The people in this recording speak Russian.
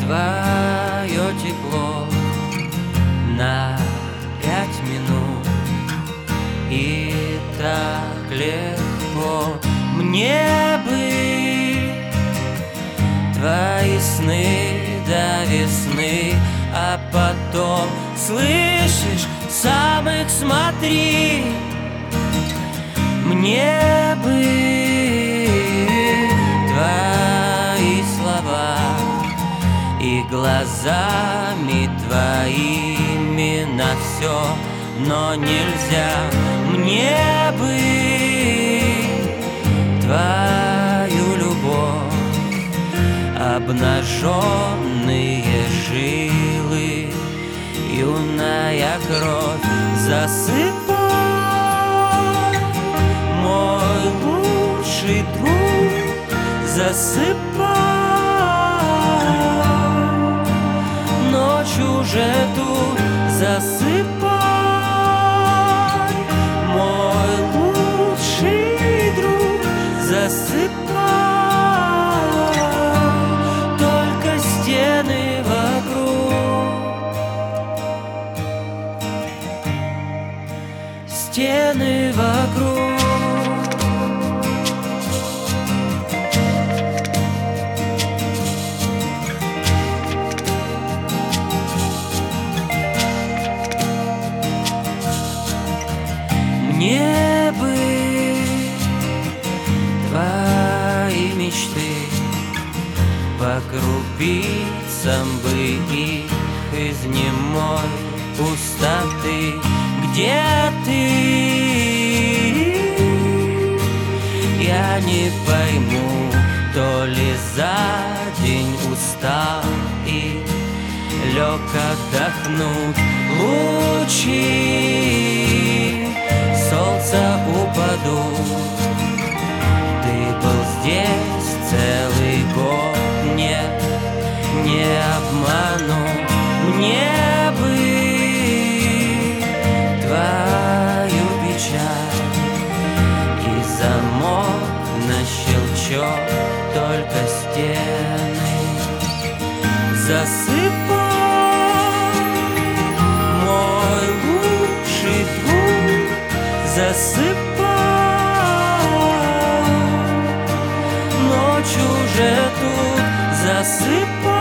твое тепло на 5 минут. И так легко мне быть твои сны до весны, а потом, слышишь, сам их смотри. Мне бы твои слова и глазами твоими на все, но нельзя мне бы твою любовь. Обнаженные жилы, юная кровь, засыпай, мой лучший друг, засыпай. Ночь уже тут, засыпай, мой лучший друг, засыпай. Только стены вокруг, стены вокруг. Мне бы твои мечты, по крупицам бы их из немой пустоты. Где ты? Я не пойму, то ли за день устал и лег отдохнуть. Лучи солнца упадут. Ты был здесь целый год, нет, не обману. Мне бы твою печаль и замок на щелчок, только стены. Засыпай, мой лучший друг, засыпай. Ночь уже тут, засыпай.